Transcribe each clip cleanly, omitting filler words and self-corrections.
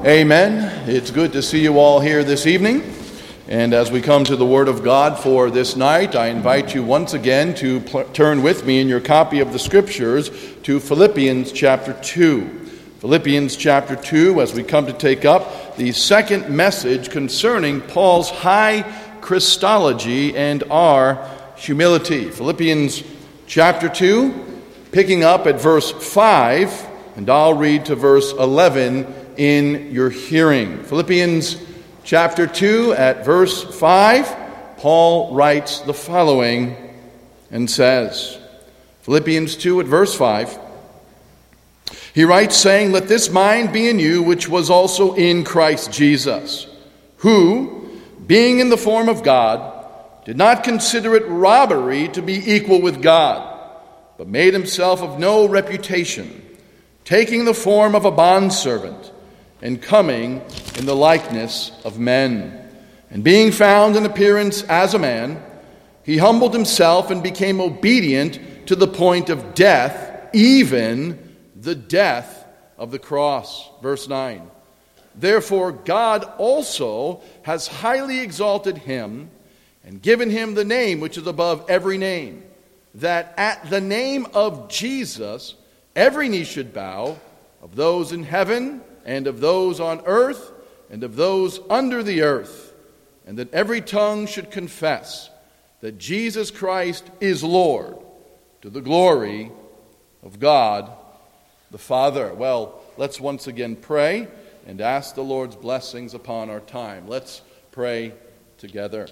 Amen. It's good to see you all here this evening. And as we come to the Word of God for this night, I invite you once again to turn with me in your copy of the Scriptures to Philippians chapter 2. Philippians chapter 2, as we come to take up the second message concerning Paul's high Christology and our humility. Philippians chapter 2, picking up at verse 5, and I'll read to verse 11 in your hearing. Philippians chapter 2 at verse 5, Paul writes the following and says, Philippians 2 at verse 5, he writes saying, "Let this mind be in you which was also in Christ Jesus, who, being in the form of God, did not consider it robbery to be equal with God, but made himself of no reputation, taking the form of a bondservant, and coming in the likeness of men. And being found in appearance as a man, he humbled himself and became obedient to the point of death, even the death of the cross." Verse 9. "Therefore God also has highly exalted him and given him the name which is above every name, that at the name of Jesus every knee should bow, of those in heaven and of those on earth, and of those under the earth, and that every tongue should confess that Jesus Christ is Lord, to the glory of God the Father." Well, let's once again pray and ask the Lord's blessings upon our time. Let's pray together.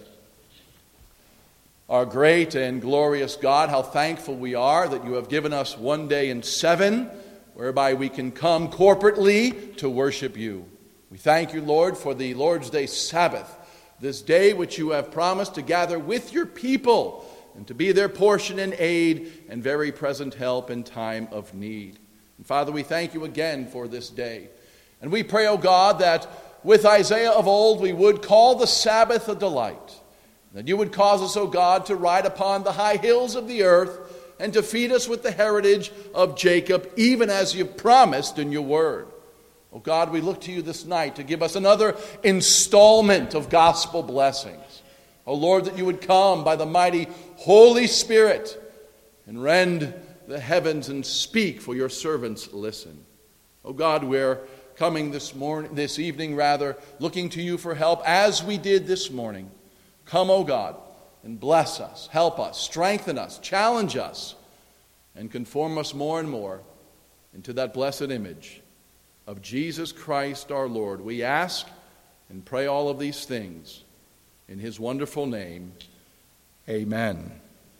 Our great and glorious God, how thankful we are that you have given us one day in 7, whereby we can come corporately to worship you. We thank you, Lord, for the Lord's Day Sabbath, this day which you have promised to gather with your people and to be their portion and aid and very present help in time of need. And Father, we thank you again for this day. And we pray, O God, that with Isaiah of old we would call the Sabbath a delight, that you would cause us, O God, to ride upon the high hills of the earth and to feed us with the heritage of Jacob, even as you promised in your word. Oh God, we look to you this night to give us another installment of gospel blessings. Oh Lord, that you would come by the mighty Holy Spirit and rend the heavens and speak, for your servants listen. Oh God, we're coming this evening, looking to you for help as we did this morning. Come, O God, and bless us, help us, strengthen us, challenge us, and conform us more and more into that blessed image of Jesus Christ our Lord. We ask and pray all of these things in his wonderful name. Amen.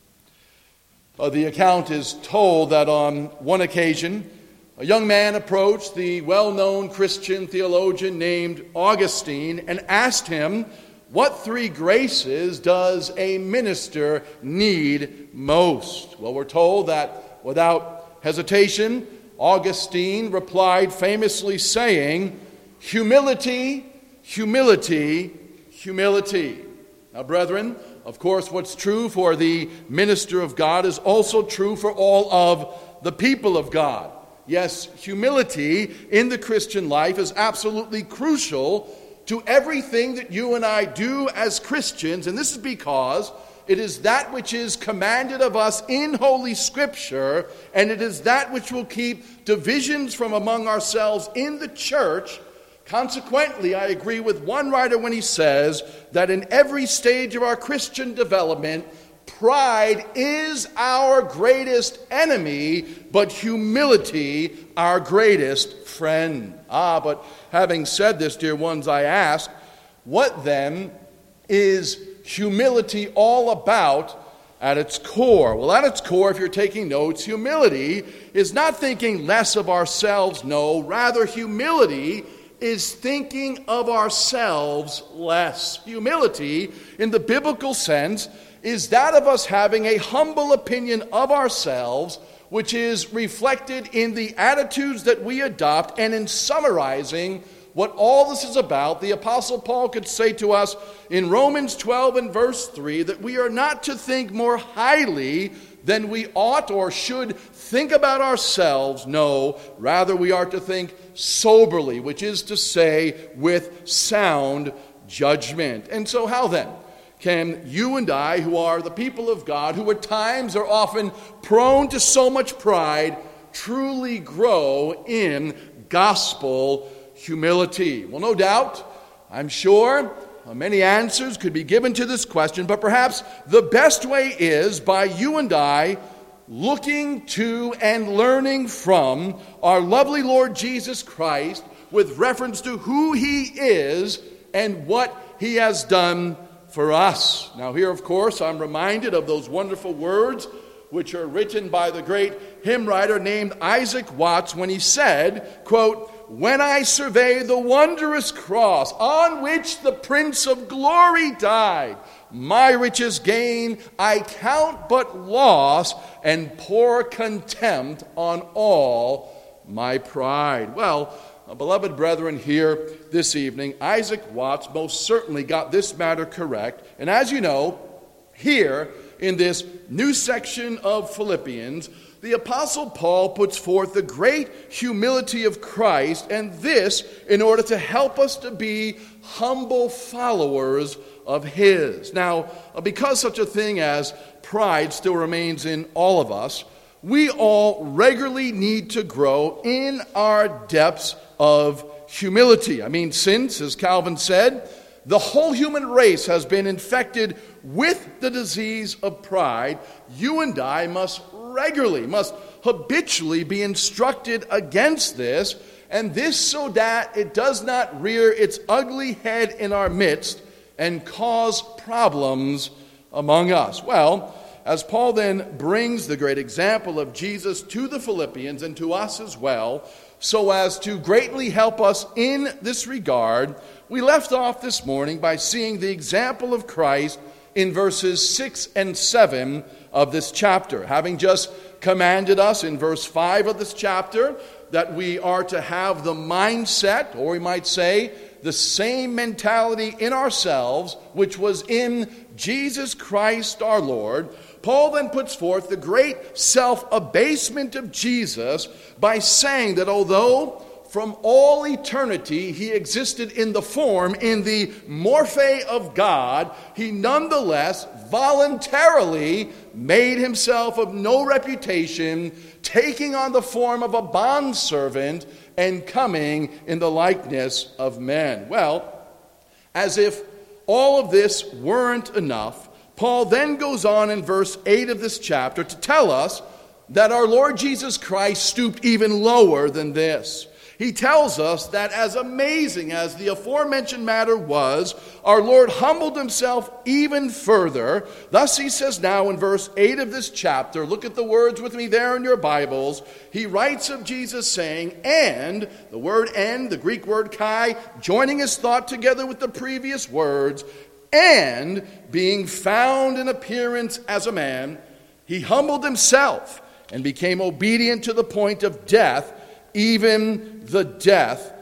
The account is told that on one occasion, a young man approached the well-known Christian theologian named Augustine and asked him, "What 3 graces does a minister need most?" Well, we're told that without hesitation, Augustine replied famously saying, "Humility, humility, humility." Now, brethren, of course, what's true for the minister of God is also true for all of the people of God. Yes, humility in the Christian life is absolutely crucial to everything that you and I do as Christians, and this is because it is that which is commanded of us in Holy Scripture, and it is that which will keep divisions from among ourselves in the church. Consequently, I agree with one writer when he says that in every stage of our Christian development, pride is our greatest enemy, but humility our greatest friend. But having said this, dear ones, I ask, what then is humility all about at its core? Well, at its core, if you're taking notes, humility is not thinking less of ourselves, no. Rather, humility is thinking of ourselves less. Humility, in the biblical sense, is that of us having a humble opinion of ourselves, which is reflected in the attitudes that we adopt. And in summarizing what all this is about, the Apostle Paul could say to us in Romans 12 and verse 3 that we are not to think more highly then we ought or should think about ourselves. No, rather we are to think soberly, which is to say with sound judgment. And so how then can you and I, who are the people of God, who at times are often prone to so much pride, truly grow in gospel humility? Well, no doubt, I'm sure, many answers could be given to this question, but perhaps the best way is by you and I looking to and learning from our lovely Lord Jesus Christ with reference to who he is and what he has done for us. Now here, of course, I'm reminded of those wonderful words which are written by the great hymn writer named Isaac Watts when he said, quote, "When I survey the wondrous cross on which the Prince of Glory died, my riches gain I count but loss, and pour contempt on all my pride." Well, beloved brethren, here this evening, Isaac Watts most certainly got this matter correct. And as you know, here in this new section of Philippians, the Apostle Paul puts forth the great humility of Christ, and this in order to help us to be humble followers of his. Now, because such a thing as pride still remains in all of us, we all regularly need to grow in our depths of humility. I mean, since, as Calvin said, the whole human race has been infected with the disease of pride, you and I must habitually be instructed against this, and this so that it does not rear its ugly head in our midst and cause problems among us. Well, as Paul then brings the great example of Jesus to the Philippians and to us as well, so as to greatly help us in this regard, we left off this morning by seeing the example of Christ in verses 6 and 7 of this chapter, having just commanded us in verse 5 of this chapter that we are to have the mindset, or we might say the same mentality in ourselves which was in Jesus Christ our Lord. Paul then puts forth the great self-abasement of Jesus by saying that although from all eternity he existed in the form, in the morphe of God, he nonetheless voluntarily made himself of no reputation, taking on the form of a bondservant and coming in the likeness of men. Well, as if all of this weren't enough, Paul then goes on in verse 8 of this chapter to tell us that our Lord Jesus Christ stooped even lower than this. He tells us that as amazing as the aforementioned matter was, our Lord humbled himself even further. Thus he says now in verse 8 of this chapter, look at the words with me there in your Bibles. He writes of Jesus saying, and, the word and, the Greek word kai, joining his thought together with the previous words, and being found in appearance as a man, he humbled himself and became obedient to the point of death, even the death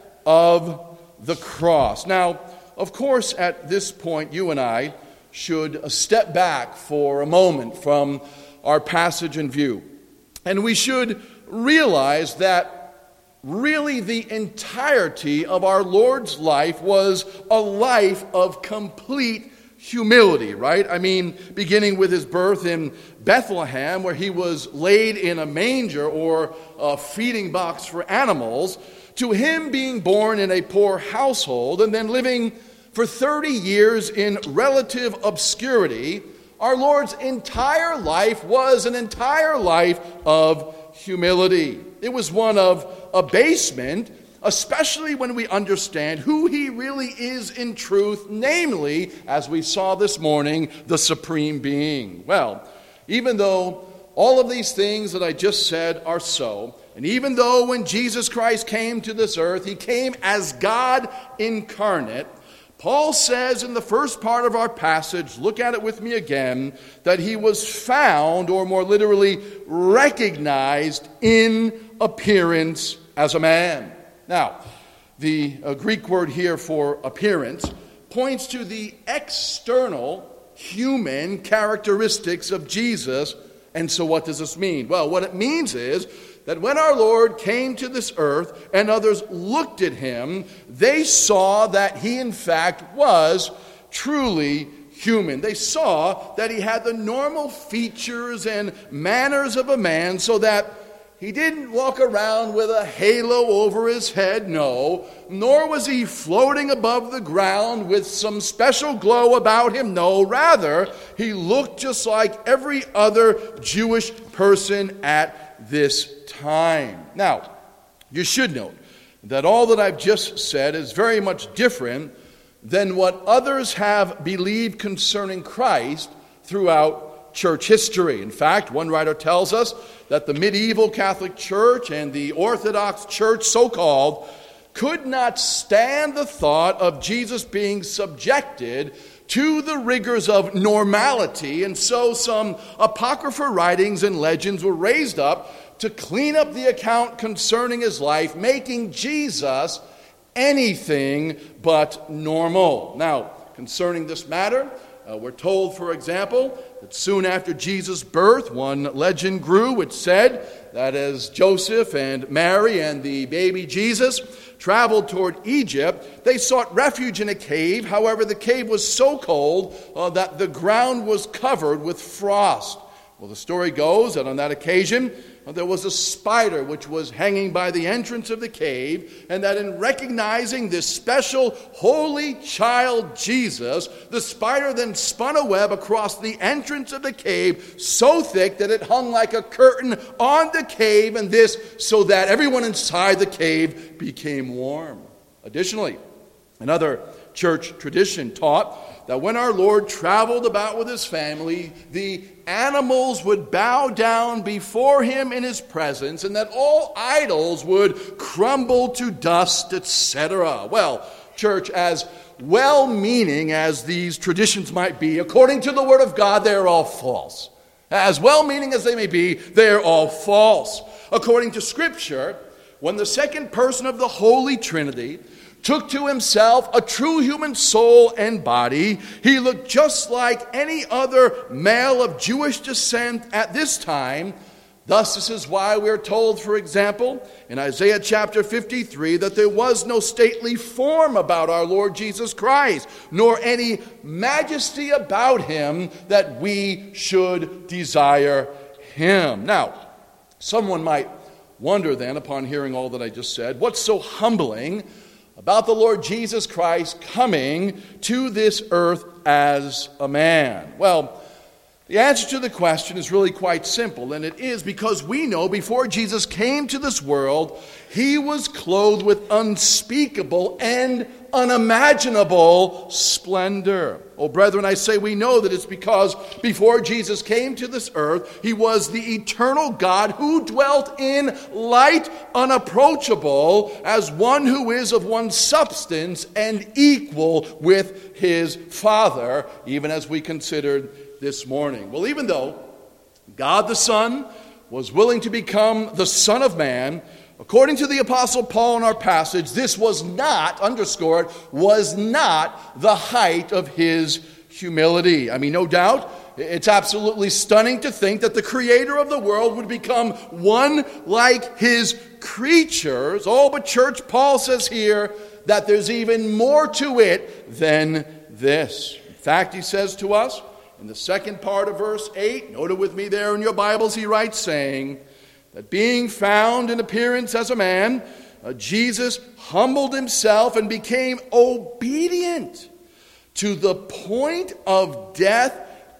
of the cross. Now, of course, at this point, you and I should step back for a moment from our passage in view. And we should realize that really the entirety of our Lord's life was a life of complete humility, right? I mean, beginning with his birth in Bethlehem, where he was laid in a manger or a feeding box for animals, to him being born in a poor household and then living for 30 years in relative obscurity. Our Lord's entire life was an entire life of humility. It was one of abasement, especially when we understand who he really is in truth, namely, as we saw this morning, the Supreme Being. Well, even though all of these things that I just said are so, and even though when Jesus Christ came to this earth, he came as God incarnate, Paul says in the first part of our passage, look at it with me again, that he was found, or more literally, recognized in appearance as a man. Now, the Greek word here for appearance points to the external human characteristics of Jesus And so what does this mean? Well, what it means is that when our Lord came to this earth and others looked at him, they saw that he in fact was truly human. They saw that he had the normal features and manners of a man, so that he didn't walk around with a halo over his head, no, nor was he floating above the ground with some special glow about him, no. Rather, he looked just like every other Jewish person at this time. Now, you should note that all that I've just said is very much different than what others have believed concerning Christ throughout church history. In fact, one writer tells us that the medieval Catholic Church and the Orthodox Church, so-called, could not stand the thought of Jesus being subjected to the rigors of normality, and so some apocryphal writings and legends were raised up to clean up the account concerning his life, making Jesus anything but normal. Now, concerning this matter, we're told, for example, that soon after Jesus' birth, one legend grew which said that as Joseph and Mary and the baby Jesus traveled toward Egypt, they sought refuge in a cave. However, the cave was so cold that the ground was covered with frost. Well, the story goes that on that occasion, there was a spider which was hanging by the entrance of the cave, and that in recognizing this special holy child Jesus, the spider then spun a web across the entrance of the cave so thick that it hung like a curtain on the cave, and this so that everyone inside the cave became warm. Additionally, another church tradition taught that when our Lord traveled about with his family, the animals would bow down before him in his presence, and that all idols would crumble to dust, etc. Well, church, as well-meaning as these traditions might be, according to the Word of God, they're all false. As well-meaning as they may be, they're all false. According to Scripture, when the second person of the Holy Trinity took to himself a true human soul and body, he looked just like any other male of Jewish descent at this time. Thus, this is why we're told, for example, in Isaiah chapter 53, that there was no stately form about our Lord Jesus Christ, nor any majesty about him that we should desire him. Now, someone might wonder then, upon hearing all that I just said, what's so humbling about the Lord Jesus Christ coming to this earth as a man? Well, the answer to the question is really quite simple, and it is because we know before Jesus came to this world, he was clothed with unspeakable and unimaginable splendor. Oh, brethren, I say we know that it's because before Jesus came to this earth, he was the eternal God who dwelt in light unapproachable as one who is of one substance and equal with his Father, even as we considered this morning. Well, even though God the Son was willing to become the Son of Man, according to the Apostle Paul in our passage, this was not, underscore it, was not the height of his humility. I mean, no doubt, it's absolutely stunning to think that the Creator of the world would become one like his creatures. Oh, but church, Paul says here that there's even more to it than this. In fact, he says to us, in the second part of verse 8, note it with me there in your Bibles, he writes, saying that being found in appearance as a man, Jesus humbled himself and became obedient to the point of death,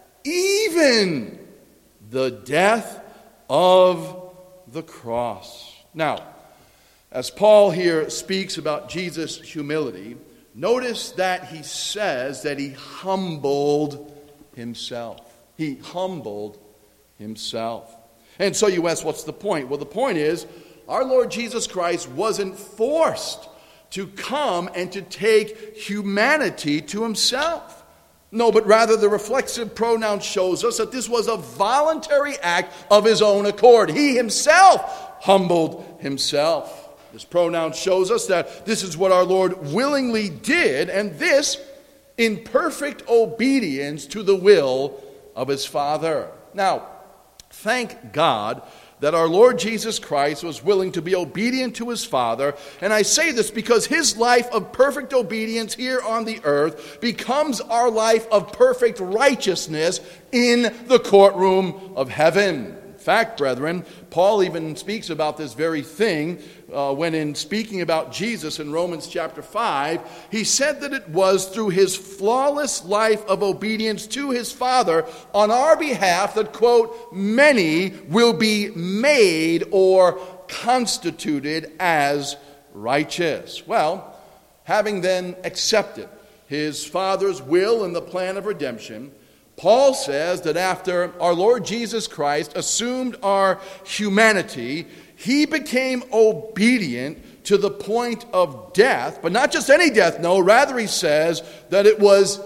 even the death of the cross. Now, as Paul here speaks about Jesus' humility, notice that he says that he humbled himself. He humbled himself. And so you ask, what's the point? Well, the point is, our Lord Jesus Christ wasn't forced to come and to take humanity to himself. No, but rather the reflexive pronoun shows us that this was a voluntary act of his own accord. He himself humbled himself. This pronoun shows us that this is what our Lord willingly did, and this in perfect obedience to the will of his Father. Now, Thank God that our Lord Jesus Christ was willing to be obedient to his Father. And I say this because his life of perfect obedience here on the earth becomes our life of perfect righteousness in the courtroom of heaven. In fact, brethren, Paul even speaks about this very thing when in speaking about Jesus in Romans chapter 5, he said that it was through his flawless life of obedience to his Father on our behalf that, quote, many will be made or constituted as righteous. Well, having then accepted his Father's will in the plan of redemption, Paul says that after our Lord Jesus Christ assumed our humanity, he became obedient to the point of death, but not just any death, no, rather he says that it was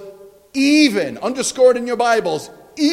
even, underscored in your Bibles,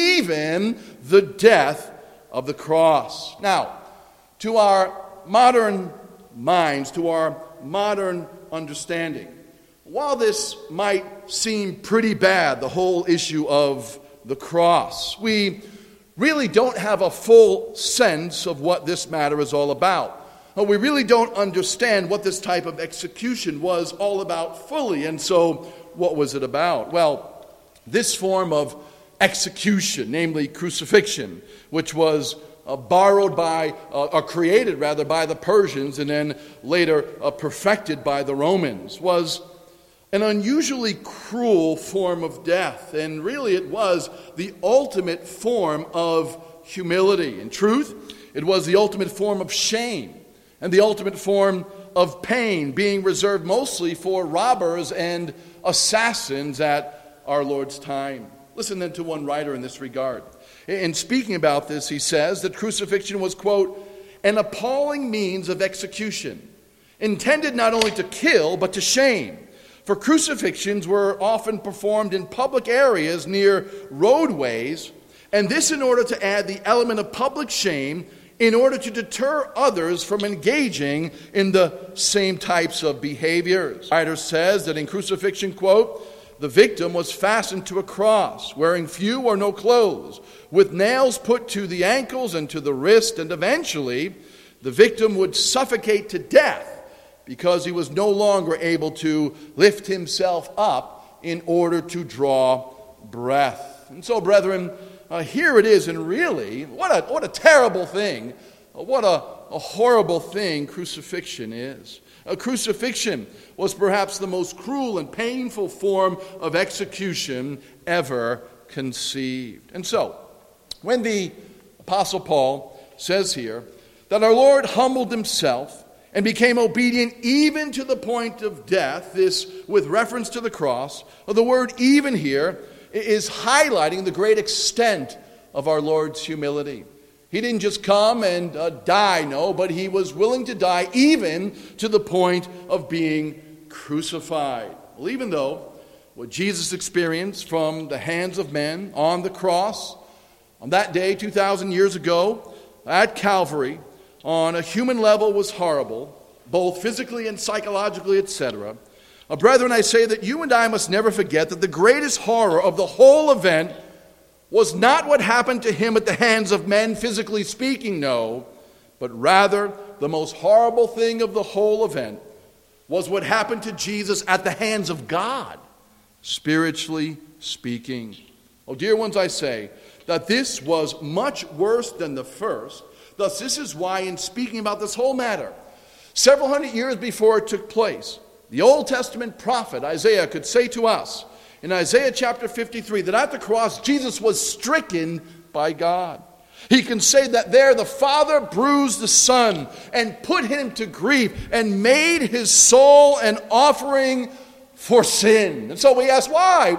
even the death of the cross. Now, to our modern minds, to our modern understanding, while this might seem pretty bad, the whole issue of the cross, we really don't have a full sense of what this matter is all about. We really don't understand what this type of execution was all about fully. And so, what was it about? Well, this form of execution, namely crucifixion, which was borrowed by, or created rather, by the Persians and then later perfected by the Romans, was an unusually cruel form of death, and really it was the ultimate form of humility. In truth, it was the ultimate form of shame and the ultimate form of pain, being reserved mostly for robbers and assassins at our Lord's time. Listen then to one writer in this regard. In speaking about this, he says that crucifixion was, quote, an appalling means of execution, intended not only to kill but to shame. For crucifixions were often performed in public areas near roadways, and this in order to add the element of public shame in order to deter others from engaging in the same types of behaviors. The writer says that in crucifixion, quote, the victim was fastened to a cross, wearing few or no clothes, with nails put to the ankles and to the wrist, and eventually the victim would suffocate to death because he was no longer able to lift himself up in order to draw breath. And so, brethren, here it is, and really, what a terrible thing, what a horrible thing crucifixion is. Crucifixion was perhaps the most cruel and painful form of execution ever conceived. And so, when the Apostle Paul says here that our Lord humbled himself and became obedient even to the point of death, this with reference to the cross, the word even here is highlighting the great extent of our Lord's humility. He didn't just come and die, no, but he was willing to die even to the point of being crucified. Well, even though what Jesus experienced from the hands of men on the cross on that day 2,000 years ago at Calvary on a human level was horrible, both physically and psychologically, etc. Brethren, I say that you and I must never forget that the greatest horror of the whole event was not what happened to him at the hands of men, physically speaking, no, but rather the most horrible thing of the whole event was what happened to Jesus at the hands of God, spiritually speaking. Oh, dear ones, I say that this was much worse than the first. Thus, this is why in speaking about this whole matter, several hundred years before it took place, the Old Testament prophet Isaiah could say to us in Isaiah chapter 53 that at the cross Jesus was stricken by God. He can say that there the Father bruised the Son and put him to grief and made his soul an offering for sin. And so we ask, why?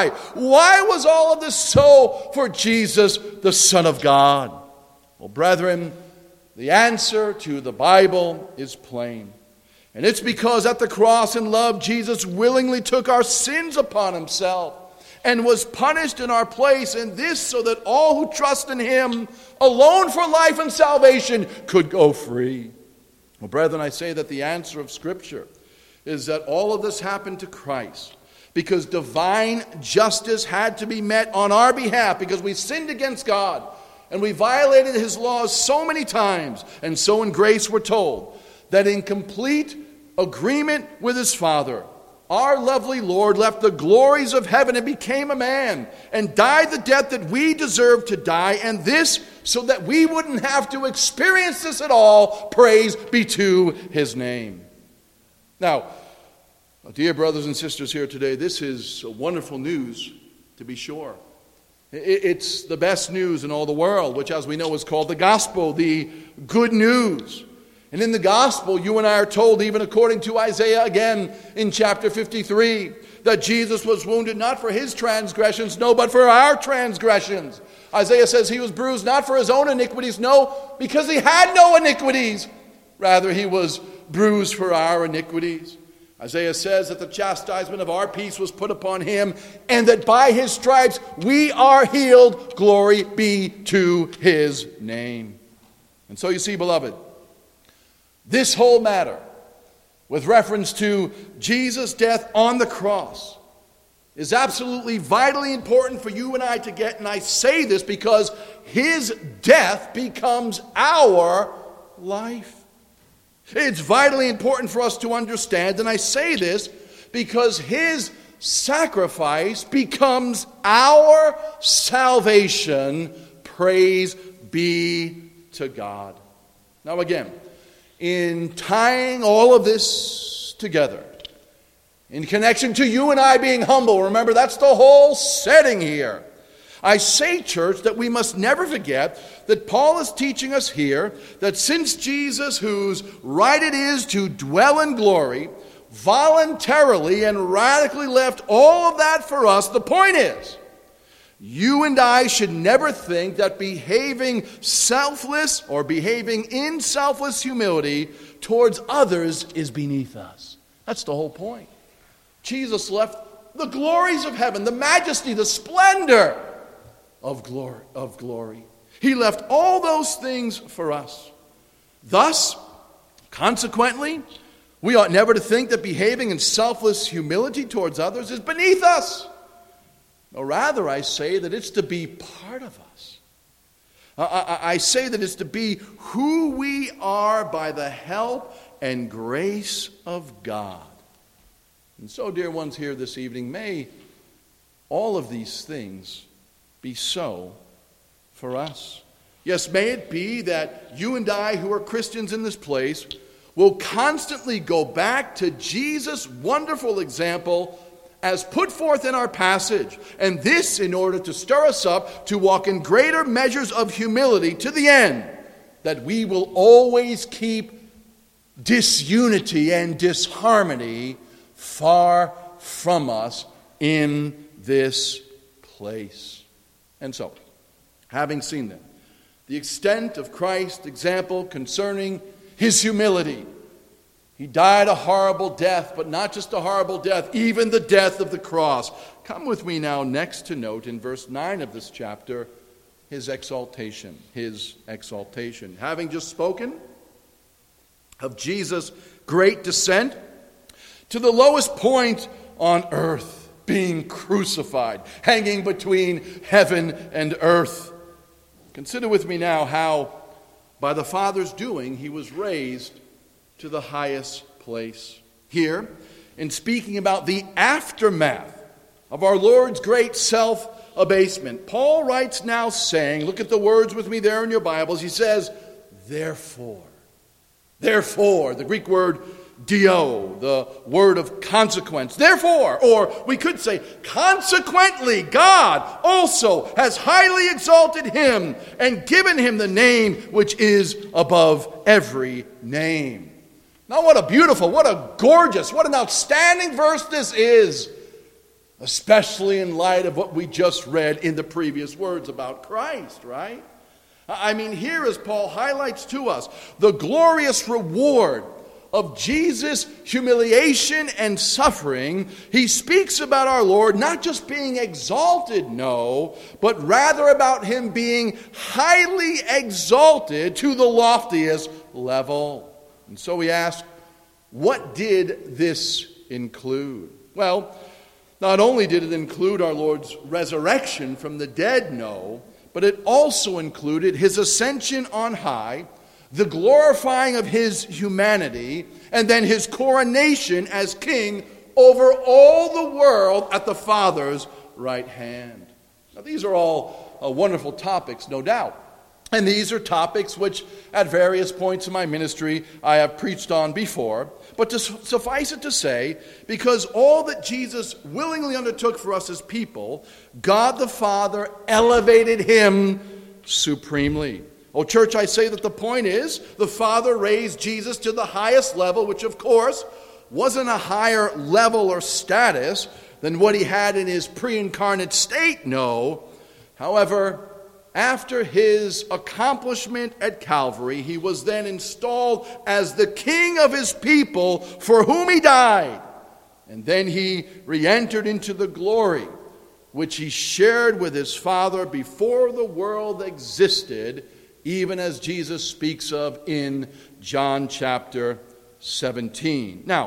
Why was all of this so for Jesus, the Son of God? Well, brethren, the answer to the Bible is plain. And it's because at the cross in love, Jesus willingly took our sins upon himself and was punished in our place, and this so that all who trust in him alone for life and salvation could go free. Well, brethren, I say that the answer of Scripture is that all of this happened to Christ because divine justice had to be met on our behalf because we sinned against God. and we violated his laws so many times. And so in grace we're told that in complete agreement with his Father, our lovely Lord left the glories of heaven and became a man and died the death that we deserve to die, and this so that we wouldn't have to experience this at all. Praise be to his name. Now, dear brothers and sisters here today, this is wonderful news, to be sure. It's the best news in all the world, which as we know is called the gospel, the good news. And in the gospel, you and I are told, even according to Isaiah again in chapter 53, that Jesus was wounded not for his transgressions, no, but for our transgressions. Isaiah says he was bruised not for his own iniquities, no, because he had no iniquities. Rather, he was bruised for our iniquities. Isaiah says that the chastisement of our peace was put upon him, and that by his stripes we are healed. Glory be to his name. And so you see, beloved, this whole matter, with reference to Jesus' death on the cross, is absolutely vitally important for you and I to get. And I say this because his death becomes our life. It's vitally important for us to understand, and I say this because his sacrifice becomes our salvation. Praise be to God. Now again, in tying all of this together, in connection to you and I being humble, remember that's the whole setting here. I say, church, that we must never forget that Paul is teaching us here that since Jesus, whose right it is to dwell in glory, voluntarily and radically left all of that for us, the point is, you and I should never think that behaving selfless or behaving in selfless humility towards others is beneath us. That's the whole point. Jesus left the glories of heaven, the majesty, the splendor of glory. He left all those things for us. Thus, consequently, we ought never to think that behaving in selfless humility towards others is beneath us. No, rather, I say that it's to be part of us. I say that it's to be who we are by the help and grace of God. And so, dear ones here this evening, may all of these things be so for us. Yes, may it be that you and I, who are Christians in this place, will constantly go back to Jesus' wonderful example as put forth in our passage, and this in order to stir us up to walk in greater measures of humility to the end, that we will always keep disunity and disharmony far from us in this place. And so, having seen then the extent of Christ's example concerning his humility, he died a horrible death, but not just a horrible death, even the death of the cross. Come with me now next to note in verse 9 of this chapter, his exaltation. His exaltation. Having just spoken of Jesus' great descent to the lowest point on earth, being crucified, hanging between heaven and earth. Consider with me now how, by the Father's doing, he was raised to the highest place. Here, in speaking about the aftermath of our Lord's great self-abasement, Paul writes now saying, look at the words with me there in your Bibles, he says, therefore, the Greek word dio, the word of consequence. Therefore, or we could say, consequently, God also has highly exalted him and given him the name which is above every name. Now what a beautiful, what a gorgeous, what an outstanding verse this is, especially in light of what we just read in the previous words about Christ, right? I mean, here as Paul highlights to us the glorious reward of Jesus' humiliation and suffering, he speaks about our Lord not just being exalted, no, but rather about him being highly exalted to the loftiest level. And so we ask, what did this include? Well, not only did it include our Lord's resurrection from the dead, no, but it also included his ascension on high, the glorifying of his humanity, and then his coronation as king over all the world at the Father's right hand. Now, these are all wonderful topics, no doubt. And these are topics which, at various points in my ministry, I have preached on before. But to suffice it to say, because all that Jesus willingly undertook for us as people, God the Father elevated him supremely. Oh, church, I say that the point is, the Father raised Jesus to the highest level, which of course wasn't a higher level or status than what he had in his pre-incarnate state, no. However, after his accomplishment at Calvary, he was then installed as the king of his people for whom he died. And then he re-entered into the glory which he shared with his Father before the world existed, even as Jesus speaks of in John chapter 17. Now,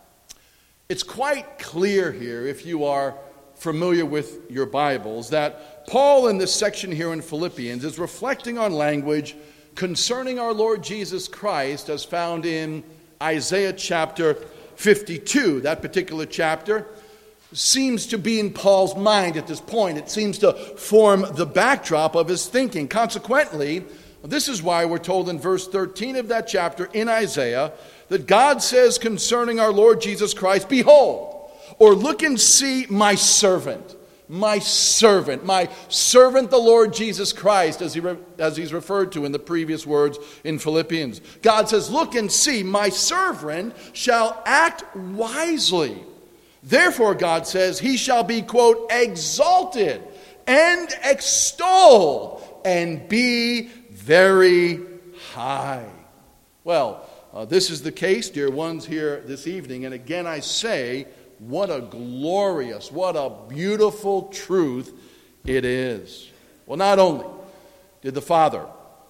it's quite clear here, if you are familiar with your Bibles, that Paul in this section here in Philippians is reflecting on language concerning our Lord Jesus Christ as found in Isaiah chapter 52. That particular chapter seems to be in Paul's mind at this point. It seems to form the backdrop of his thinking. Consequently, this is why we're told in verse 13 of that chapter in Isaiah that God says concerning our Lord Jesus Christ, "Behold," or "look and see my servant, my servant the Lord Jesus Christ," as he's referred to in the previous words in Philippians. God says, "Look and see, my servant shall act wisely. Therefore," God says, "he shall be," quote, "exalted and extolled and be very high." Well, this is the case, dear ones, here this evening. And again, I say, what a glorious, what a beautiful truth it is. Well, not only did the Father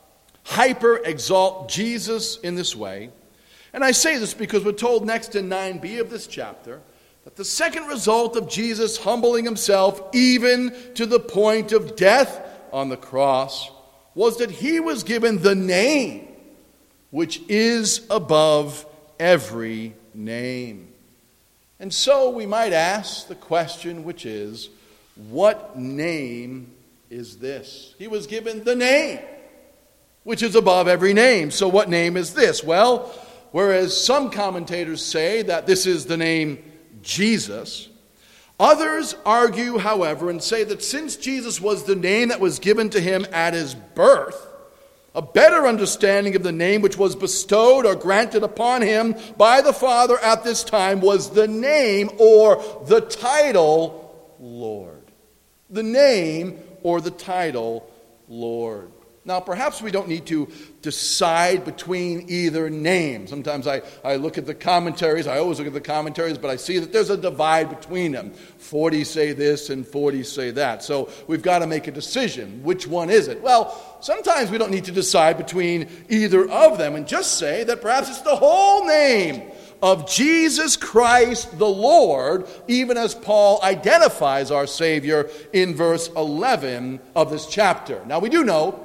hyper-exalt Jesus in this way, and I say this because we're told next in 9b of this chapter that the second result of Jesus humbling himself even to the point of death on the cross was that he was given the name which is above every name. And so we might ask the question, which is, what name is this? He was given the name which is above every name. So what name is this? Well, whereas some commentators say that this is the name Jesus, others argue, however, and say that since Jesus was the name that was given to him at his birth, a better understanding of the name which was bestowed or granted upon him by the Father at this time was the name or the title Lord. The name or the title Lord. Now, perhaps we don't need to decide between either name. Sometimes I look at the commentaries. I always look at the commentaries, but I see that there's a divide between them. 40 say this and 40 say that. So we've got to make a decision. Which one is it? Well, sometimes we don't need to decide between either of them and just say that perhaps it's the whole name of Jesus Christ the Lord, even as Paul identifies our Savior in verse 11 of this chapter. Now, we do know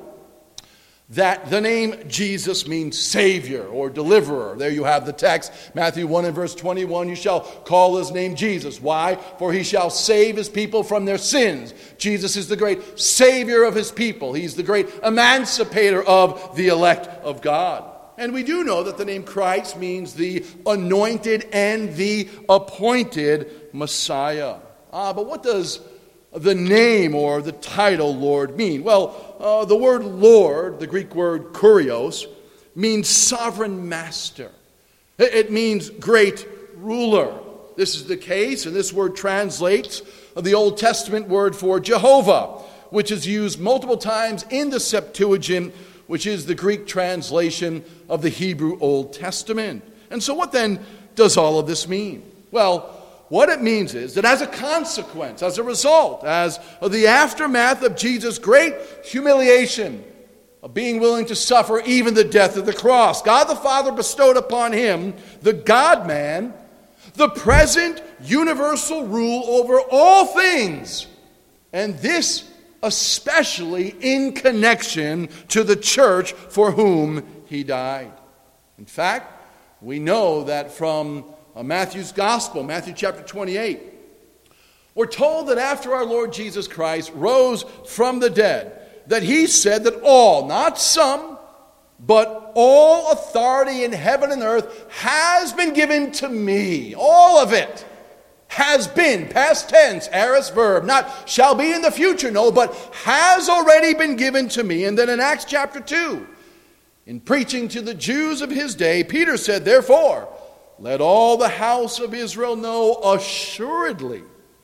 that the name Jesus means Savior or Deliverer. There you have the text, Matthew 1 and verse 21, "You shall call his name Jesus." Why? "For he shall save his people from their sins." Jesus is the great Savior of his people. He's the great emancipator of the elect of God. And we do know that the name Christ means the anointed and the appointed Messiah. But what does the name or the title Lord mean? Well, the word Lord, the Greek word kurios, means sovereign master. It means great ruler. This is the case, and this word translates the Old Testament word for Jehovah, which is used multiple times in the Septuagint, which is the Greek translation of the Hebrew Old Testament. And so what then does all of this mean? Well, what it means is that as a consequence, as a result, as the aftermath of Jesus' great humiliation, of being willing to suffer even the death of the cross, God the Father bestowed upon him, the God-man, the present universal rule over all things. And this especially in connection to the church for whom he died. In fact, we know that from Matthew's Gospel, Matthew chapter 28, we're told that after our Lord Jesus Christ rose from the dead, that he said that all, not some, but all authority in heaven and earth has been given to me. All of it has been, past tense, aorist verb, not shall be in the future, no, but has already been given to me. And then in Acts chapter 2, in preaching to the Jews of his day, Peter said, therefore, let all the house of Israel know assuredly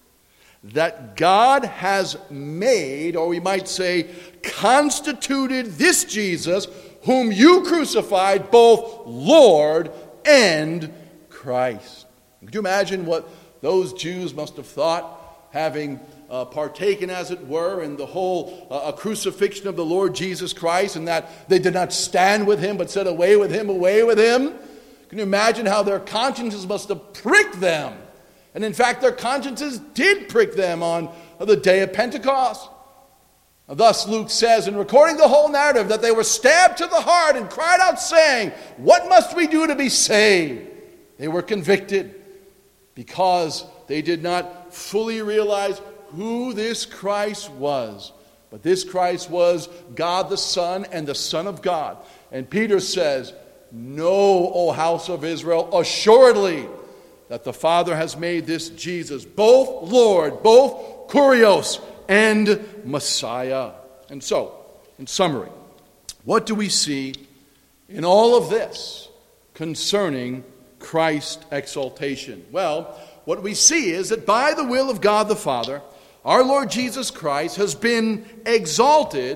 that God has made, or we might say, constituted this Jesus, whom you crucified, both Lord and Christ. Could you imagine what those Jews must have thought, having partaken, as it were, in the whole crucifixion of the Lord Jesus Christ, and that they did not stand with him, but said, away with him, away with him? Can you imagine how their consciences must have pricked them? And in fact, their consciences did prick them on the day of Pentecost. Thus Luke says, in recording the whole narrative, that they were stabbed to the heart and cried out, saying, what must we do to be saved? They were convicted because they did not fully realize who this Christ was. But this Christ was God the Son and the Son of God. And Peter says, know, O house of Israel, assuredly that the Father has made this Jesus both Lord, both Kurios, and Messiah. And so, in summary, what do we see in all of this concerning Christ's exaltation? Well, what we see is that by the will of God the Father, our Lord Jesus Christ has been exalted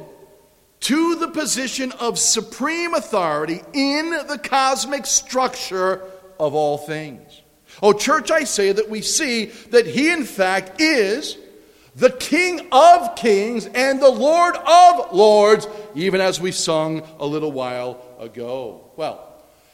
to the position of supreme authority in the cosmic structure of all things. Oh, church, I say that we see that he, in fact, is the King of kings and the Lord of lords, even as we sung a little while ago. Well,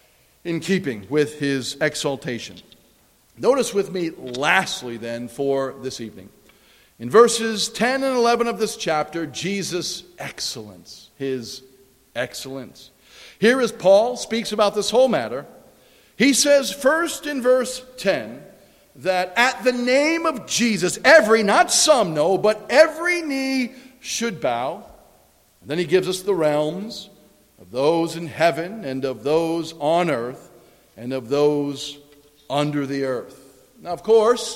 in keeping with his exaltation, notice with me lastly then for this evening, in verses 10 and 11 of this chapter, Jesus' excellence, his excellence. Here as Paul speaks about this whole matter, he says first in verse 10 that at the name of Jesus, every, not some, no, but every knee should bow. And then he gives us the realms of those in heaven and of those on earth and of those under the earth. Now, of course,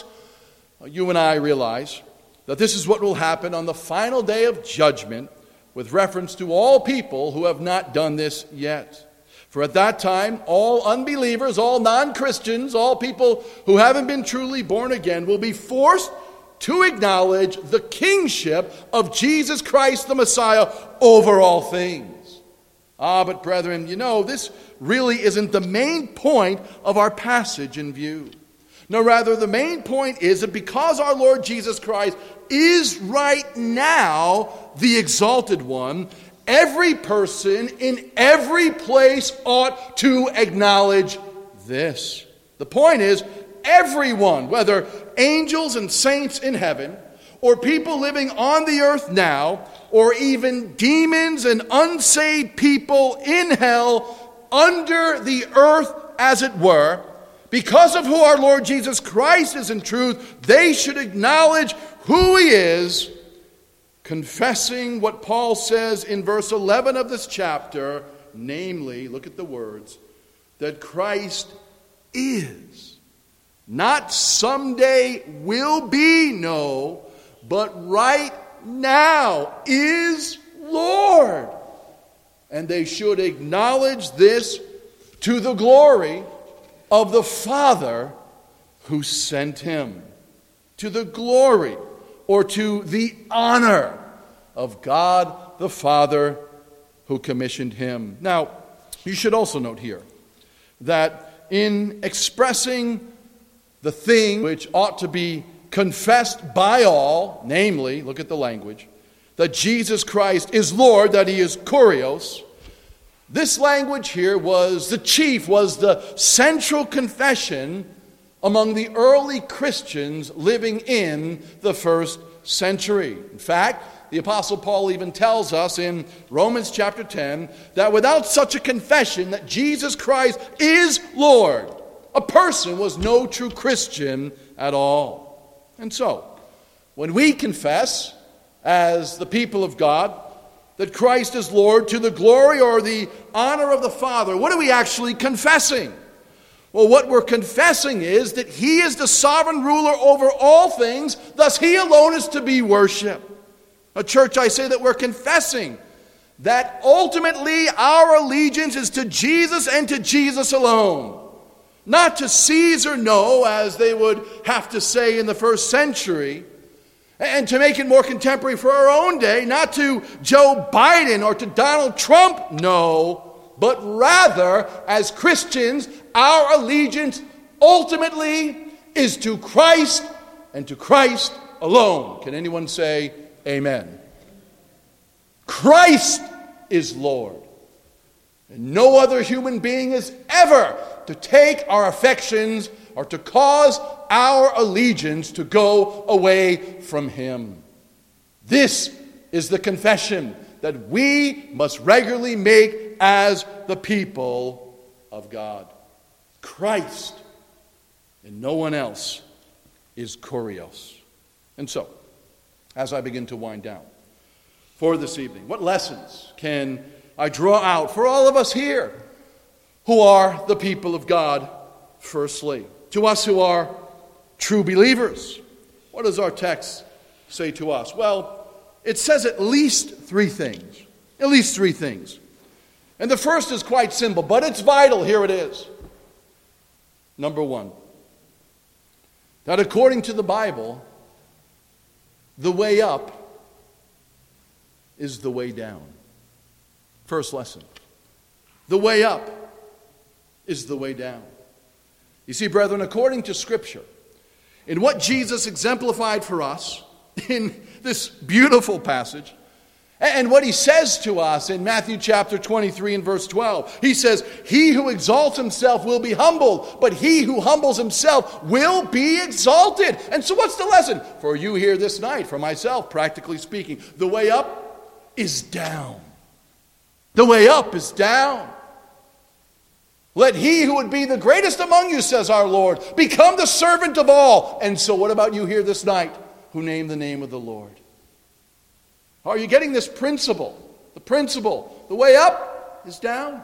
you and I realize that this is what will happen on the final day of judgment with reference to all people who have not done this yet. For at that time, all unbelievers, all non-Christians, all people who haven't been truly born again will be forced to acknowledge the kingship of Jesus Christ the Messiah over all things. But brethren, you know, this really isn't the main point of our passage in view. No, rather, the main point is that because our Lord Jesus Christ is right now the exalted one, every person in every place ought to acknowledge this. The point is, everyone, whether angels and saints in heaven, or people living on the earth now, or even demons and unsaved people in hell, under the earth as it were, because of who our Lord Jesus Christ is in truth, they should acknowledge who he is, confessing what Paul says in verse 11 of this chapter, namely, look at the words, that Christ is, not someday will be, no, but right now is Lord. And they should acknowledge this to the glory of the Father who sent him, to the glory or to the honor of God the Father who commissioned him. Now, you should also note here that in expressing the thing which ought to be confessed by all, namely, look at the language, that Jesus Christ is Lord, that he is Kurios, this language here was the central confession among the early Christians living in the first century. In fact, the Apostle Paul even tells us in Romans chapter 10 that without such a confession that Jesus Christ is Lord, a person was no true Christian at all. And so, when we confess as the people of God that Christ is Lord to the glory or the honor of the Father, what are we actually confessing? Well, what we're confessing is that He is the sovereign ruler over all things, thus He alone is to be worshipped. A church, I say that we're confessing that ultimately our allegiance is to Jesus and to Jesus alone. Not to Caesar, no, as they would have to say in the first century. And to make it more contemporary for our own day, not to Joe Biden or to Donald Trump, no, but rather, as Christians, our allegiance ultimately is to Christ and to Christ alone. Can anyone say amen? Christ is Lord. And no other human being is ever to take our affections or to cause our allegiance to go away from Him. This is the confession that we must regularly make as the people of God. Christ and no one else is Kurios. And so, as I begin to wind down for this evening, what lessons can I draw out for all of us here who are the people of God, firstly? To us who are true believers, what does our text say to us? Well, it says at least three things. At least three things. And the first is quite simple, but it's vital. Here it is. Number one, that according to the Bible, the way up is the way down. First lesson. The way up is the way down. You see, brethren, according to Scripture, in what Jesus exemplified for us in this beautiful passage, and what He says to us in Matthew chapter 23 and verse 12, He says, "He who exalts himself will be humbled, but he who humbles himself will be exalted." And so what's the lesson for you here this night, for myself, practically speaking? The way up is down. The way up is down. Let he who would be the greatest among you, says our Lord, become the servant of all. And so what about you here this night who name the name of the Lord? Are you getting this principle? The principle. The way up is down.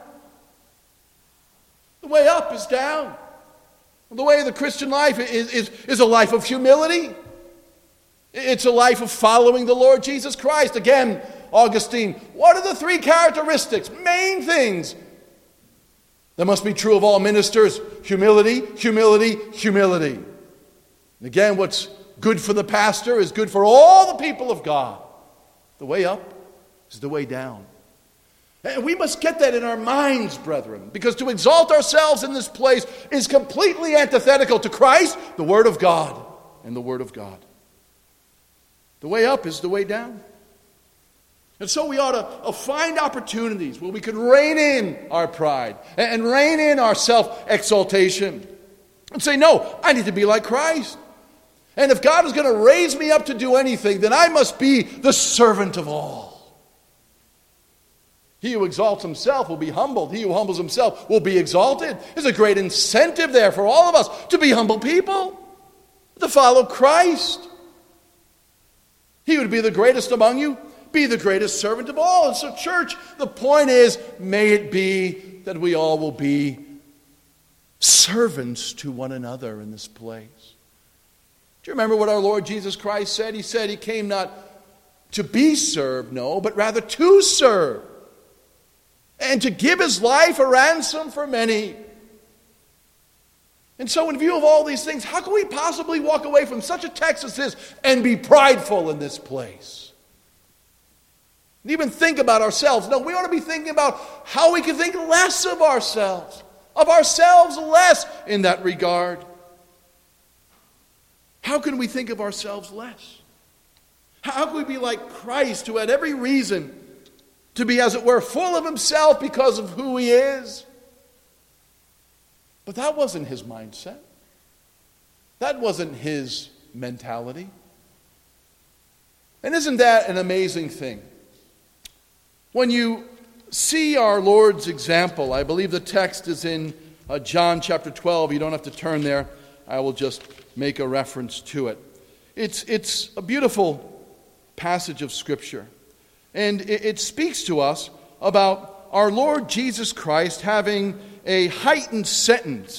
The way up is down. The way of the Christian life is a life of humility. It's a life of following the Lord Jesus Christ. Again, Augustine, what are the three characteristics, main things that must be true of all ministers? Humility, humility, humility. And again, what's good for the pastor is good for all the people of God. The way up is the way down. And we must get that in our minds, brethren, because to exalt ourselves in this place is completely antithetical to Christ, the Word of God, and the Word of God. The way up is the way down. And so we ought to find opportunities where we could rein in our pride and rein in our self-exaltation and say, no, I need to be like Christ. And if God is going to raise me up to do anything, then I must be the servant of all. He who exalts himself will be humbled. He who humbles himself will be exalted. There's a great incentive there for all of us to be humble people, to follow Christ. He would be the greatest among you, be the greatest servant of all. And so, church, the point is, may it be that we all will be servants to one another in this place. Do you remember what our Lord Jesus Christ said? He said He came not to be served, no, but rather to serve, and to give His life a ransom for many. And so in view of all these things, how can we possibly walk away from such a text as this and be prideful in this place? And even think about ourselves. No, we ought to be thinking about how we can think less of ourselves less in that regard. How can we think of ourselves less? How can we be like Christ, who had every reason to be, as it were, full of himself because of who he is? But that wasn't his mindset. That wasn't his mentality. And isn't that an amazing thing? When you see our Lord's example, I believe the text is in John chapter 12. You don't have to turn there. I will just make a reference to it. It's a beautiful passage of Scripture. And it speaks to us about our Lord Jesus Christ having a heightened sense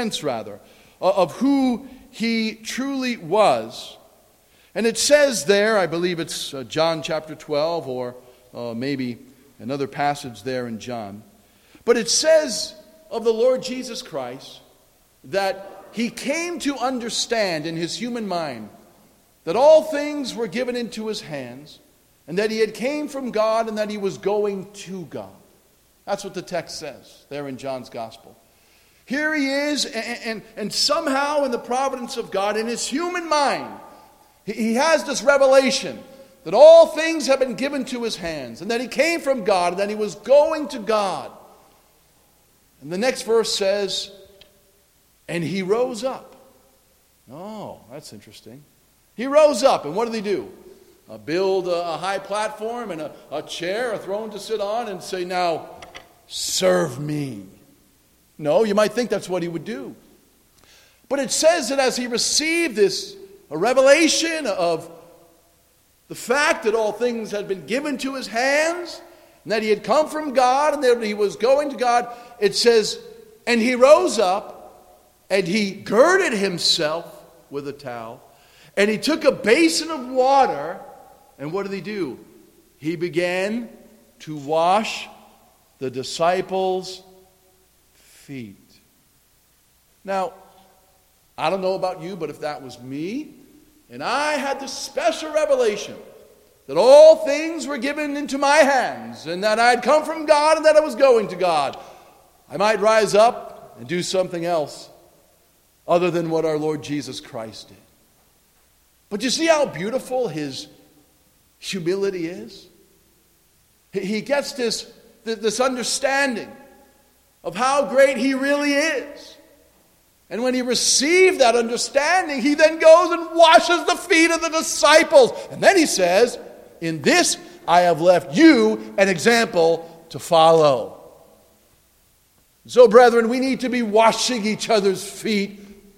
of who he truly was. And it says there, I believe it's John chapter 12 or maybe another passage there in John. But it says of the Lord Jesus Christ that he came to understand in his human mind that all things were given into his hands and that he had came from God and that he was going to God. That's what the text says there in John's Gospel. Here he is, and somehow in the providence of God, in his human mind, he has this revelation that all things have been given to his hands, and that he came from God, and that he was going to God. And the next verse says, and he rose up. Oh, that's interesting. He rose up, and what did he do? Build a high platform and a chair, a throne to sit on, and say, now, serve me. No, you might think that's what he would do. But it says that as he received a revelation of the fact that all things had been given to his hands, and that he had come from God, and that he was going to God, it says, and he rose up, and he girded himself with a towel, and he took a basin of water, and what did he do? He began to wash the disciples' feet. Now, I don't know about you, but if that was me, and I had this special revelation that all things were given into my hands, and that I had come from God, and that I was going to God, I might rise up and do something else other than what our Lord Jesus Christ did. But you see how beautiful his humility is? He gets this understanding of how great he really is. And when he received that understanding, he then goes and washes the feet of the disciples. And then he says, in this I have left you an example to follow. So, brethren, we need to be washing each other's feet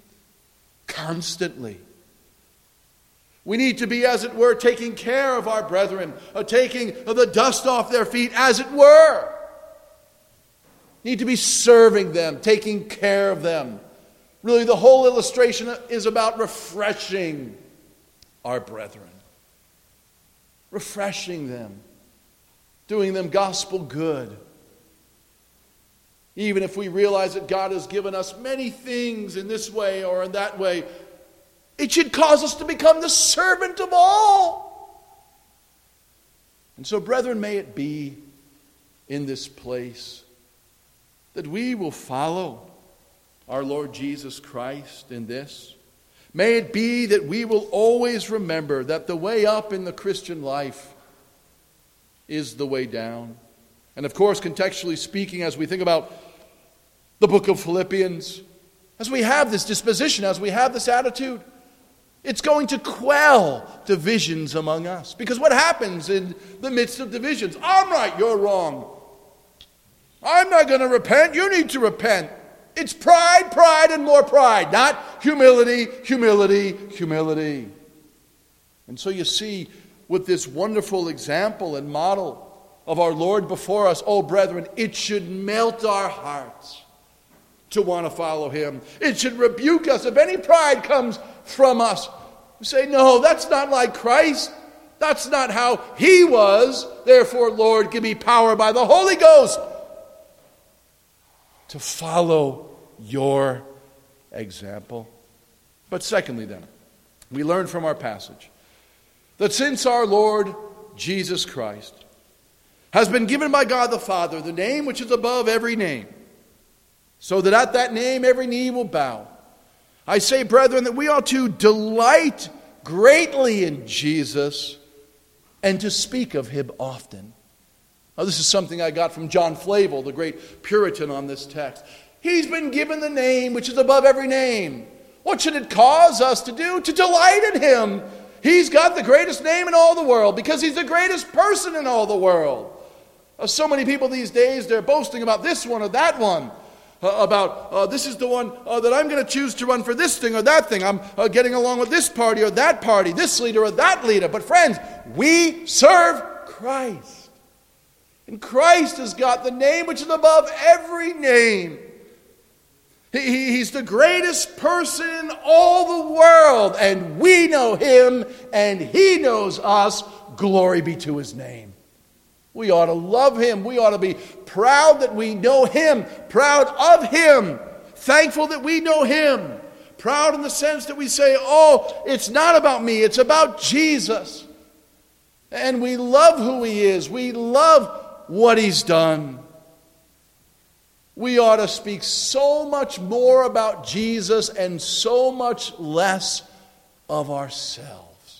constantly. We need to be, as it were, taking care of our brethren, taking the dust off their feet, as it were. Need to be serving them, taking care of them. Really, the whole illustration is about refreshing our brethren. Refreshing them. Doing them gospel good. Even if we realize that God has given us many things in this way or in that way, it should cause us to become the servant of all. And so, brethren, may it be in this place that we will follow our Lord Jesus Christ in this. May it be that we will always remember that the way up in the Christian life is the way down. And of course, contextually speaking, as we think about the book of Philippians, as we have this disposition, as we have this attitude, it's going to quell divisions among us. Because what happens in the midst of divisions? I'm right, you're wrong. I'm not going to repent, you need to repent. It's pride, pride, and more pride, not humility, humility, humility. And so you see, with this wonderful example and model of our Lord before us, oh brethren, it should melt our hearts to want to follow him. It should rebuke us if any pride comes from us. We say, no, that's not like Christ. That's not how he was. Therefore, Lord, give me power by the Holy Ghost to follow your example. But secondly then, we learn from our passage that since our Lord Jesus Christ has been given by God the Father the name which is above every name, so that at that name every knee will bow, I say, brethren, that we ought to delight greatly in Jesus and to speak of him often. Now, this is something I got from John Flavel, the great Puritan, on this text. He's been given the name which is above every name. What should it cause us to do? To delight in him. He's got the greatest name in all the world because he's the greatest person in all the world. So many people these days, they're boasting about this one or that one. This is the one that I'm going to choose to run for this thing or that thing. I'm getting along with this party or that party, this leader or that leader. But friends, we serve Christ. And Christ has got the name which is above every name. He's the greatest person in all the world. And we know him and he knows us. Glory be to his name. We ought to love him. We ought to be proud that we know him, proud of him, thankful that we know him, proud in the sense that we say, oh, it's not about me, it's about Jesus. And we love who he is. We love what he's done. We ought to speak so much more about Jesus and so much less of ourselves.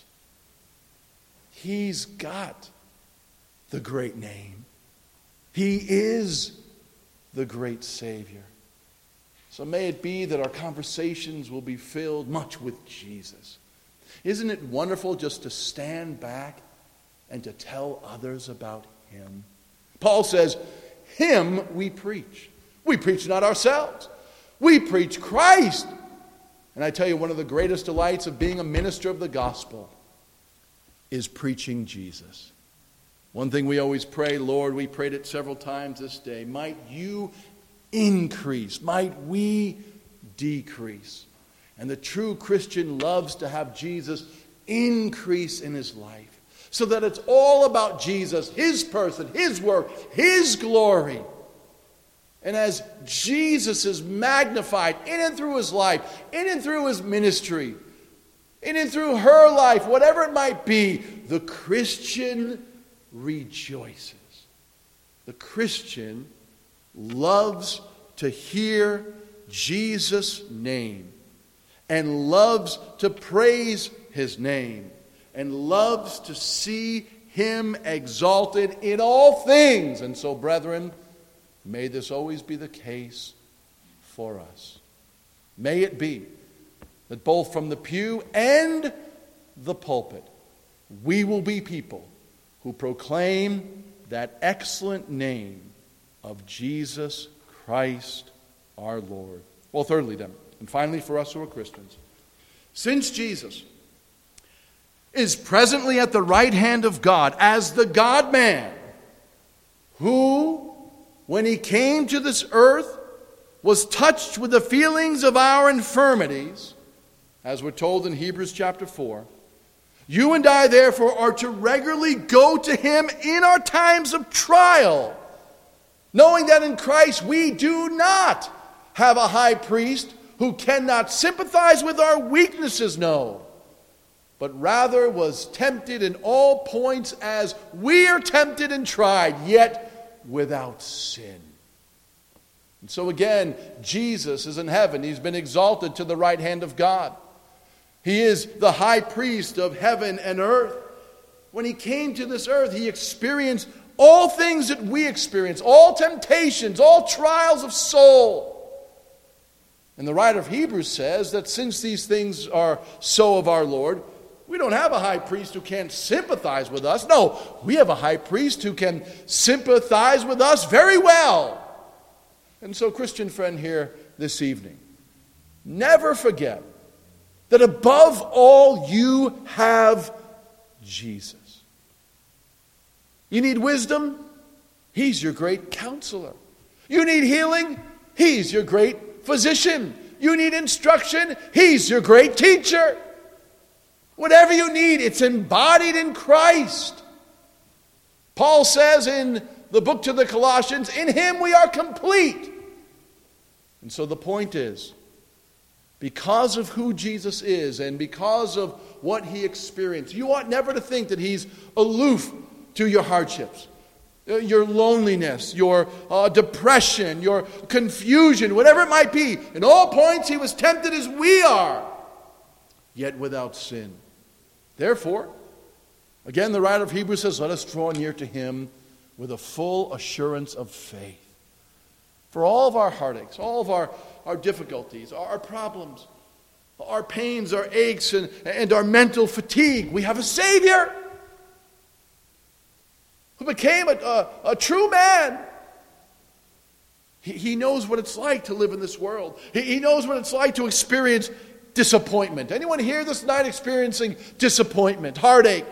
He's got the great name. He is the great Savior. So may it be that our conversations will be filled much with Jesus. Isn't it wonderful just to stand back and to tell others about him? Paul says, him we preach. We preach not ourselves. We preach Christ. And I tell you, one of the greatest delights of being a minister of the gospel is preaching Jesus. One thing we always pray, Lord, we prayed it several times this day, might you increase, might we decrease. And the true Christian loves to have Jesus increase in his life, so that it's all about Jesus, his person, his work, his glory. And as Jesus is magnified in and through his life, in and through his ministry, in and through her life, whatever it might be, the Christian rejoices. The Christian loves to hear Jesus' name and loves to praise his name and loves to see him exalted in all things. And so, brethren, may this always be the case for us. May it be that both from the pew and the pulpit, we will be people who proclaim that excellent name of Jesus Christ our Lord. Well, thirdly then, and finally for us who are Christians, since Jesus is presently at the right hand of God as the God-man, who, when he came to this earth, was touched with the feelings of our infirmities, as we're told in Hebrews chapter 4, you and I, therefore, are to regularly go to him in our times of trial, knowing that in Christ we do not have a high priest who cannot sympathize with our weaknesses, no, but rather was tempted in all points as we are tempted and tried, yet without sin. And so again, Jesus is in heaven. He's been exalted to the right hand of God. He is the high priest of heaven and earth. When he came to this earth, he experienced all things that we experience, all temptations, all trials of soul. And the writer of Hebrews says that since these things are so of our Lord, we don't have a high priest who can't sympathize with us. No, we have a high priest who can sympathize with us very well. And so, Christian friend here this evening, never forget that above all you have Jesus. You need wisdom? He's your great counselor. You need healing? He's your great physician. You need instruction? He's your great teacher. Whatever you need, it's embodied in Christ. Paul says in the book to the Colossians, in him we are complete. And so the point is, because of who Jesus is and because of what he experienced, you ought never to think that he's aloof to your hardships, your loneliness, your depression, your confusion, whatever it might be. In all points he was tempted as we are, yet without sin. Therefore, again the writer of Hebrews says, let us draw near to him with a full assurance of faith. For all of our heartaches, all of our difficulties, our problems, our pains, our aches, and our mental fatigue. We have a Savior who became a true man. He knows what it's like to live in this world. He knows what it's like to experience disappointment. Anyone here this night experiencing disappointment, heartache,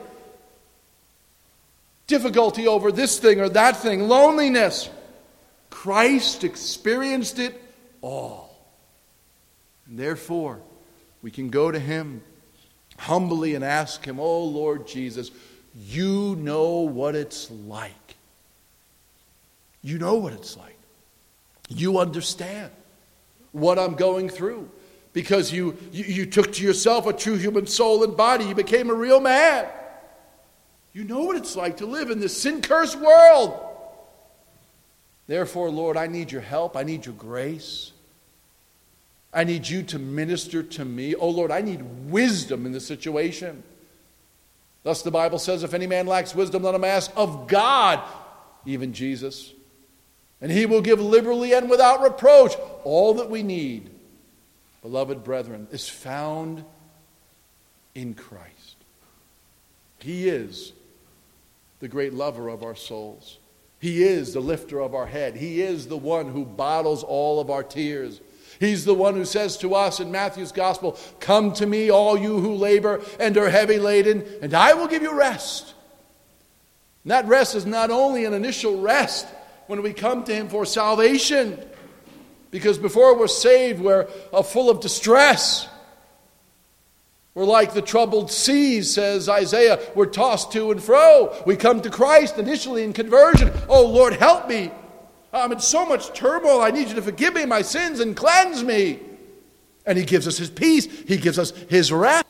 difficulty over this thing or that thing, loneliness? Christ experienced it all. And therefore, we can go to Him humbly and ask Him, "Oh Lord Jesus, you know what it's like. You know what it's like. You understand what I'm going through. Because you took to yourself a true human soul and body. You became a real man. You know what it's like to live in this sin-cursed world. Therefore, Lord, I need your help. I need your grace. I need you to minister to me. Oh, Lord, I need wisdom in this situation. Thus the Bible says, if any man lacks wisdom, let him ask of God, even Jesus. And He will give liberally and without reproach. All that we need, beloved brethren, is found in Christ. He is the great lover of our souls. He is the lifter of our head. He is the one who bottles all of our tears. He's the one who says to us in Matthew's Gospel, "Come to me, all you who labor and are heavy laden, and I will give you rest." And that rest is not only an initial rest when we come to Him for salvation, because before we're saved, we're full of distress. We're like the troubled seas, says Isaiah. We're tossed to and fro. We come to Christ initially in conversion. "Oh, Lord, help me. I'm in so much turmoil. I need you to forgive me my sins and cleanse me." And He gives us His peace. He gives us His rest.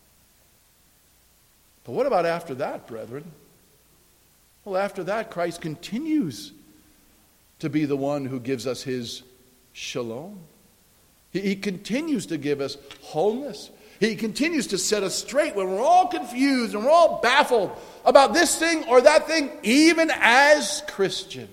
But what about after that, brethren? Well, after that, Christ continues to be the one who gives us His shalom. He continues to give us wholeness. He continues to set us straight when we're all confused and we're all baffled about this thing or that thing, even as Christians.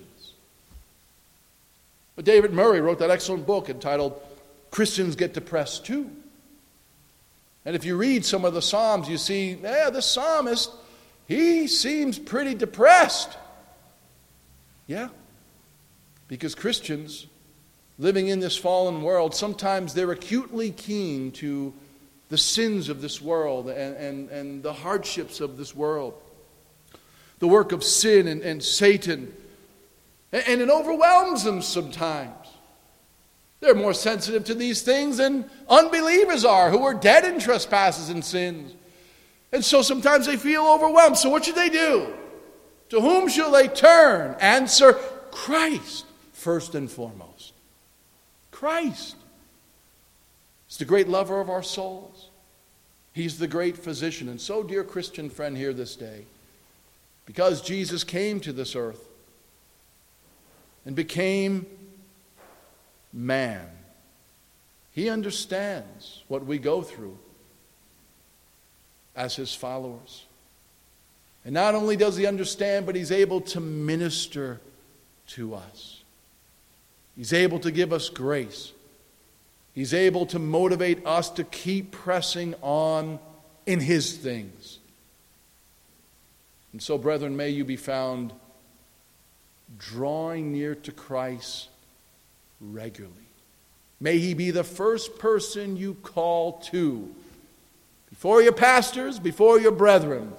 But David Murray wrote that excellent book entitled Christians Get Depressed Too. And if you read some of the Psalms, you see, this psalmist, he seems pretty depressed. Yeah, because Christians living in this fallen world, sometimes they're acutely keen to the sins of this world and the hardships of this world. The work of sin and Satan. And it overwhelms them sometimes. They're more sensitive to these things than unbelievers are, who are dead in trespasses and sins. And so sometimes they feel overwhelmed. So what should they do? To whom shall they turn? Answer, Christ, first and foremost. Christ. He's the great lover of our souls. He's the great physician. And so, dear Christian friend here this day, because Jesus came to this earth and became man, He understands what we go through as His followers. And not only does He understand, but He's able to minister to us. He's able to give us grace. He's able to motivate us to keep pressing on in His things. And so, brethren, may you be found drawing near to Christ regularly. May He be the first person you call to. Before your pastors, before your brethren,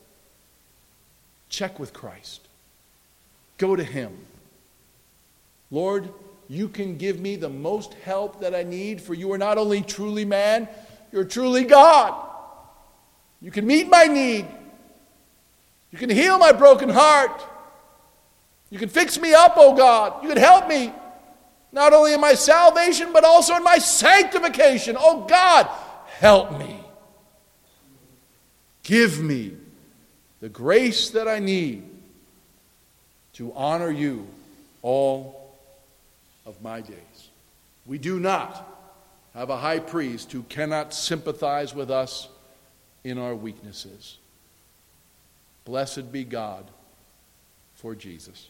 check with Christ. Go to Him. Lord, you can give me the most help that I need, for you are not only truly man, you're truly God. You can meet my need. You can heal my broken heart. You can fix me up, oh God. You can help me, not only in my salvation, but also in my sanctification. Oh God, help me. Give me the grace that I need to honor you all of my days. We do not have a high priest who cannot sympathize with us in our weaknesses. Blessed be God for Jesus.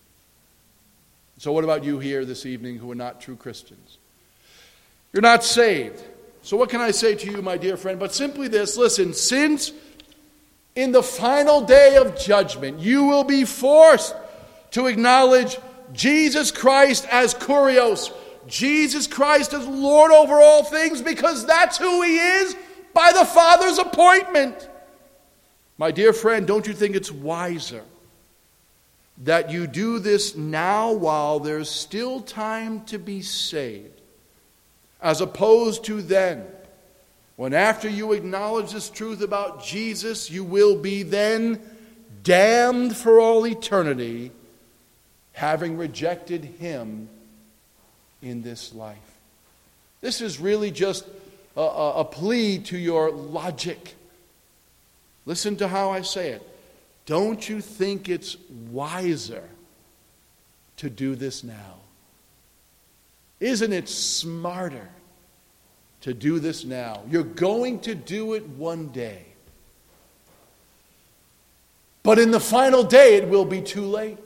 So what about you here this evening who are not true Christians? You're not saved. So what can I say to you, my dear friend? But simply this, listen, since in the final day of judgment you will be forced to acknowledge Jesus Christ as Kurios, Jesus Christ as Lord over all things, because that's who He is by the Father's appointment. My dear friend, don't you think it's wiser that you do this now while there's still time to be saved, as opposed to then, when after you acknowledge this truth about Jesus, you will be then damned for all eternity, having rejected Him in this life? This is really just a plea to your logic. Listen to how I say it. Don't you think it's wiser to do this now? Isn't it smarter to do this now? You're going to do it one day. But in the final day, it will be too late.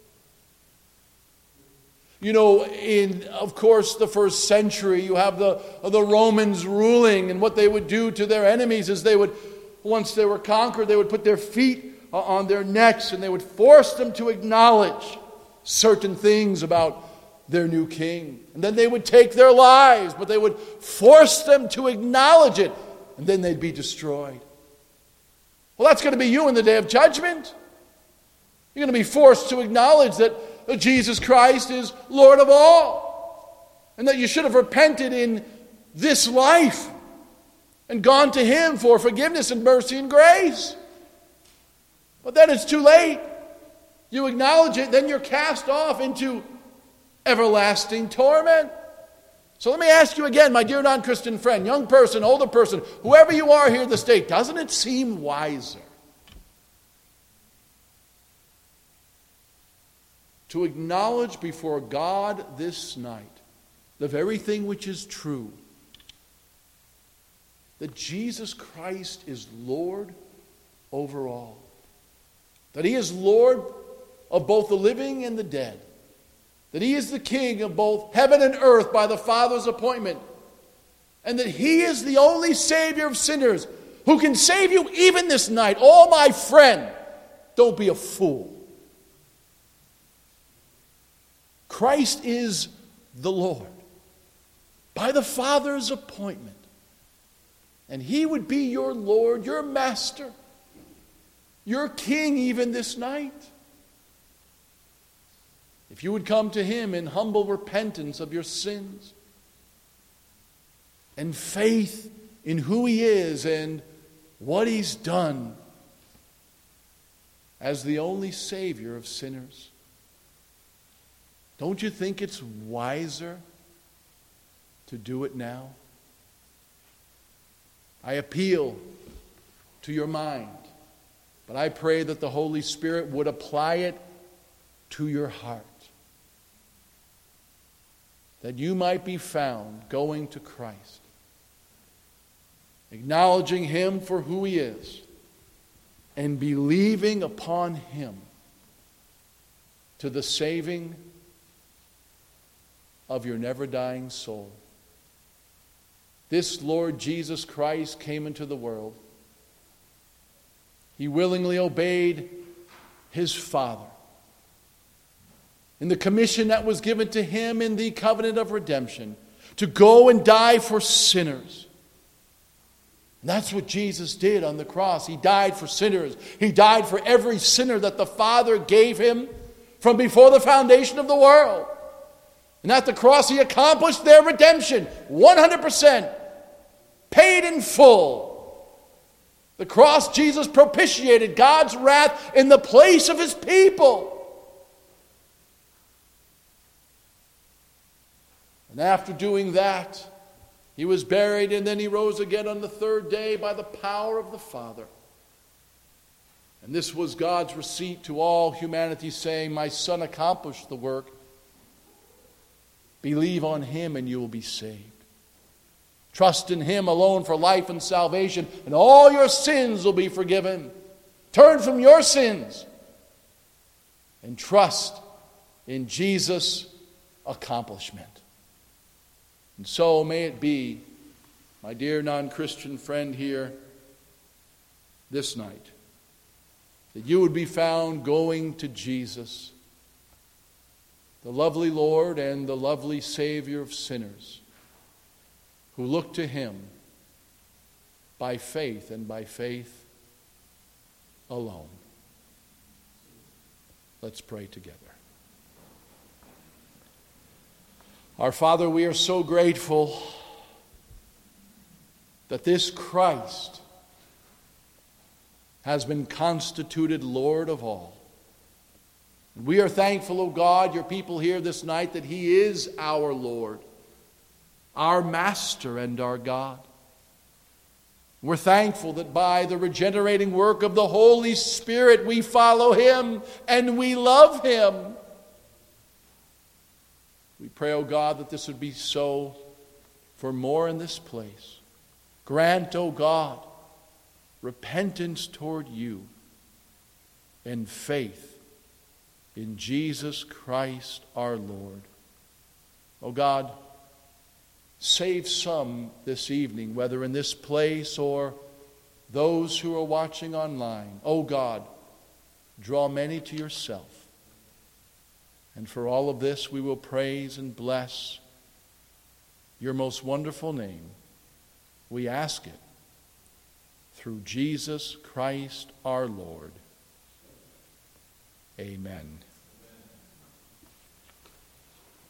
You know, in, of course, the first century, you have the Romans ruling, and what they would do to their enemies is they would, once they were conquered, they would put their feet on their necks, and they would force them to acknowledge certain things about their new king. And then they would take their lives, but they would force them to acknowledge it, and then they'd be destroyed. Well, that's going to be you in the day of judgment. You're going to be forced to acknowledge that Jesus Christ is Lord of all, and that you should have repented in this life and gone to Him for forgiveness and mercy and grace. But then it's too late. You acknowledge it, then you're cast off into everlasting torment. So let me ask you again, my dear non-Christian friend, young person, older person, whoever you are here in the state, doesn't it seem wiser to acknowledge before God this night the very thing which is true, that Jesus Christ is Lord over all, that He is Lord of both the living and the dead, that He is the King of both heaven and earth by the Father's appointment, and that He is the only Savior of sinners who can save you even this night? Oh, my friend, don't be a fool. Christ is the Lord by the Father's appointment. And He would be your Lord, your Master, your King even this night. If you would come to Him in humble repentance of your sins and faith in who He is and what He's done as the only Savior of sinners. Don't you think it's wiser to do it now? I appeal to your mind, but I pray that the Holy Spirit would apply it to your heart, that you might be found going to Christ, acknowledging Him for who He is, and believing upon Him to the saving of your never-dying soul. This Lord Jesus Christ came into the world. He willingly obeyed His Father in the commission that was given to Him in the covenant of redemption, to go and die for sinners. And that's what Jesus did on the cross. He died for sinners. He died for every sinner that the Father gave Him from before the foundation of the world. And at the cross, He accomplished their redemption 100%, paid in full. The cross, Jesus propitiated God's wrath in the place of His people. And after doing that, He was buried, and then He rose again on the third day by the power of the Father. And this was God's receipt to all humanity, saying, "My Son accomplished the work. Believe on Him and you will be saved. Trust in Him alone for life and salvation, and all your sins will be forgiven. Turn from your sins and trust in Jesus' accomplishment." And so may it be my dear non-Christian friend here this night, that you would be found going to Jesus, the lovely Lord and the lovely Savior of sinners, who look to him by faith and by faith alone. Let's pray together. Our Father, we are so grateful that this Christ has been constituted Lord of all. We are thankful, O God, your people here this night, that he is our Lord, our Master and our God. We're thankful that by the regenerating work of the Holy Spirit we follow him and we love him. We pray, O God, that this would be so for more in this place. Grant, O God, repentance toward you and faith in Jesus Christ our Lord. O God, save some this evening, whether in this place or those who are watching online. O God, draw many to yourself. And for all of this we will praise and bless your most wonderful name. We ask it through Jesus Christ our Lord. Amen.